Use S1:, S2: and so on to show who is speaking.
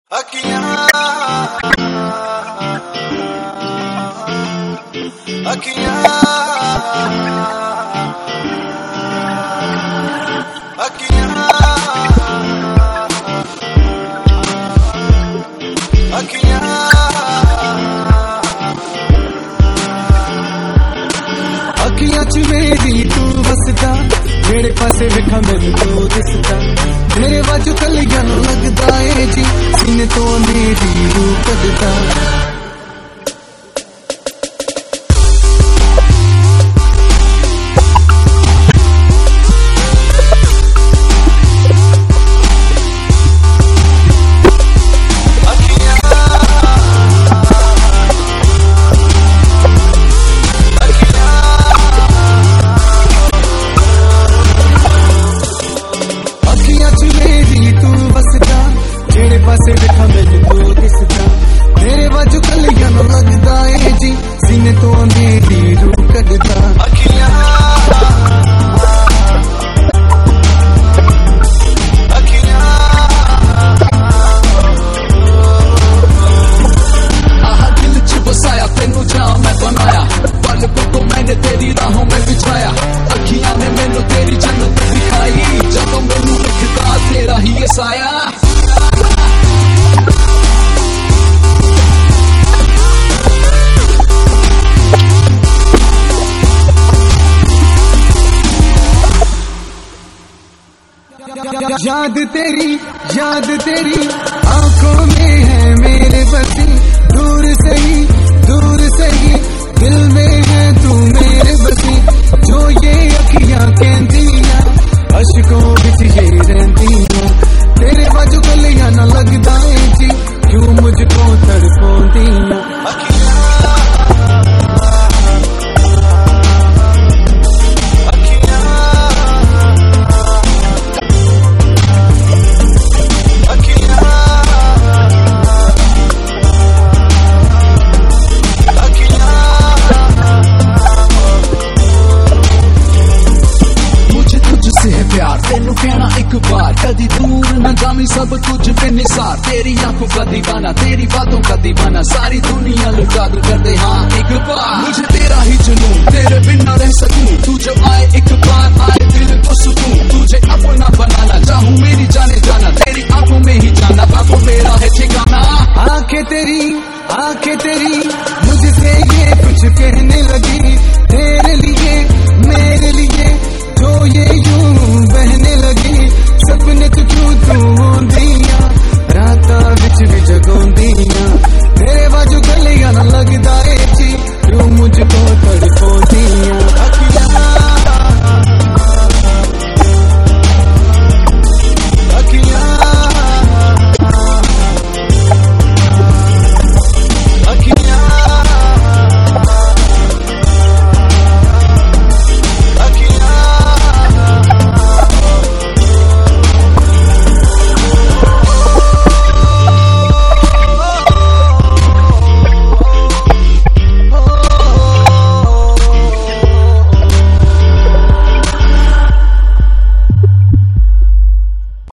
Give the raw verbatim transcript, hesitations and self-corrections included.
S1: अखियां अखियां अखियां अखियां अखियां च मेरी तू वसदा जेड़े पासे वेखा मैनू तू दिसदा मेरे वाजू कलियां नूं लगदा ए जी सीने तो मेरी रूह कढदा पासे देखा मैनू तू दिसदा मेरे वाजू कलियां नूं लगदा ए जी सीने तो मेरी रूह कढदा अखियां अखियां आह दिल च बसाया तेनू जा मैं बनाया पल को मैंने तेरी राहों में बिछाया अखियां ने मैनू तेरी जन्नत दिखाई जदों मैनू दिखदा तेरा ही ये साया याद तेरी याद तेरी आंखों में है मेरे बसी दूर से ही दूर से ही दिल में है तू मेरे बसी जो ये अखियां कहंदियां अशकों विच ये रहंदियां तेरे बाजू कलियां ना लगदा ए जी क्यों मुझको तड़पाउंदियां तेनू कहना एक बार कदी दूर न जामी सब कुछ बेनिसार तेरी आंखों का दीवाना तेरी बातों का दीवाना सारी दुनिया लुटा दूं कर दे हाँ एक बार मुझे तेरा ही जुनून तेरे बिना रह सकूं तू जब आए एक बार आए दिल को सुकून तुझे अपना बनाना चाहूं मेरी जाने जाना तेरी आंखों में ही जाना बाबू मेरा है ठिकाना आंखें तेरी आंखें तेरी मुझसे ये कुछ कहने लगी तेरे लिए मेरे लिए जो ये यूं बहने लगी सपने च क्यों तू होंदियां रातां विच भी जगोंदियां